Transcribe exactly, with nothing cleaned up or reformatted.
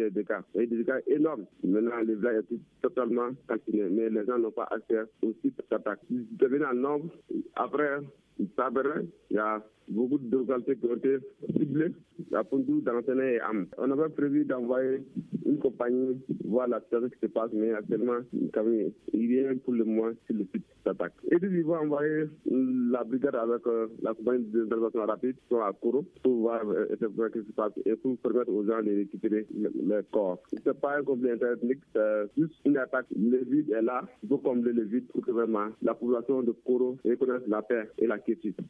des dégâts. Il y a eu des dégâts énormes. Maintenant, le village est totalement calciné, mais les gens n'ont pas accès au site d'attaque. Ils devenaient en nombre. Après, Sabere, il y a beaucoup de localités qui ont été ciblées, à Pondou, Dantene et Am. On avait prévu d'envoyer une compagnie voir la situation qui se passe, mais actuellement, il y a pour le moment sur le site d'attaque. Et puis, ils vont envoyer la brigade avec euh, la compagnie d'intervention rapide qui sont à Koro pour voir euh, ce qui se passe et pour permettre aux gens de récupérer les corps. Ce n'est pas un conflit interethnique, c'est juste une attaque. Le vide est là, il faut combler le vide pour que vraiment la population de Koro reconnaisse la paix et la quiétude.